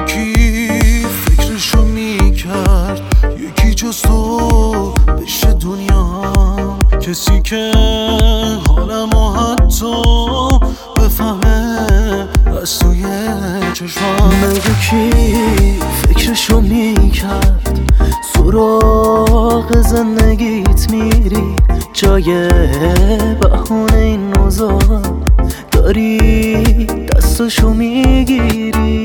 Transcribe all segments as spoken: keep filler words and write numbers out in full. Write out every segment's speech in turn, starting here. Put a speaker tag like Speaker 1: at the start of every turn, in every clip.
Speaker 1: یکی فکرشو میکرد یکی جز تو بشه دنیا، کسی که حالمو حتی بفهمه از توی چشمام.
Speaker 2: مگه کی فکرشو میکرد سراغ زندگیت میری، جای بهونه این نوزا داری دستشو میگیری.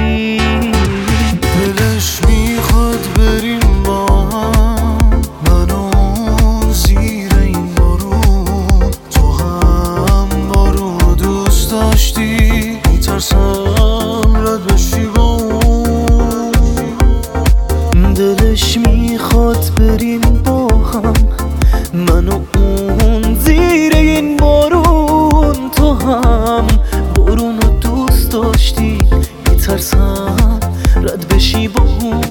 Speaker 1: دلش میخواد بریم با هم، من و اون زیر این بارون. تو هم بارون دوست داشتی، میترسم رد بشی با اون.
Speaker 2: دلش میخواد بریم با هم، من و اون زیر این بارون. تو هم بارون رو دوست داشتی، میترسم رد بشی با اون.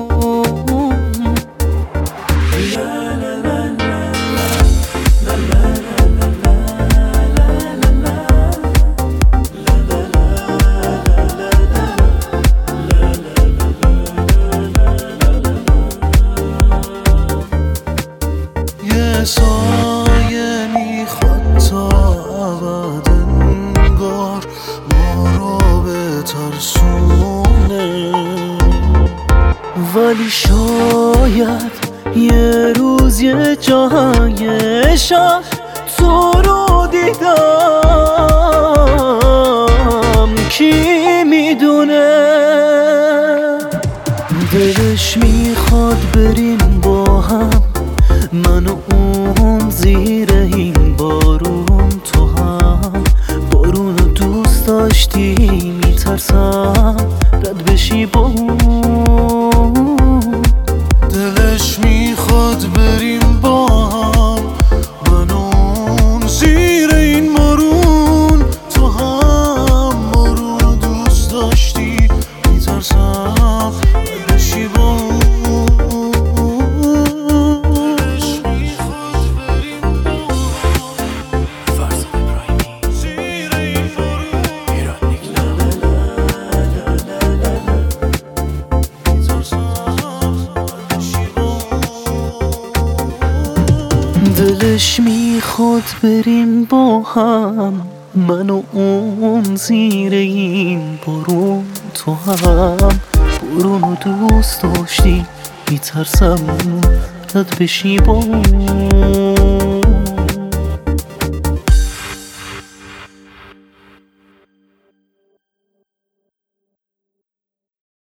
Speaker 1: یه سایه میخواد تا ابد انگار ما رو بترسونه،
Speaker 2: ولی شاید یه روز یه جای شهر تو رو دیدم، کی میدونه. دلش میخواد بریم با هم، من و اون زیر این بارون. تو هم بارون رو دوست داشتی، میترسم رد بشی با اون.
Speaker 1: دلش میخواد بریم با هم، من و اون زیر این بارون. تو هم بارون رو دوست داشتی، میترسم رد بشی با اون.
Speaker 2: دلش میخواد بریم با هم، من و اون زیر این بارون. تو هم بارون رو دوست داشتی، میترسم رد بشی با اون.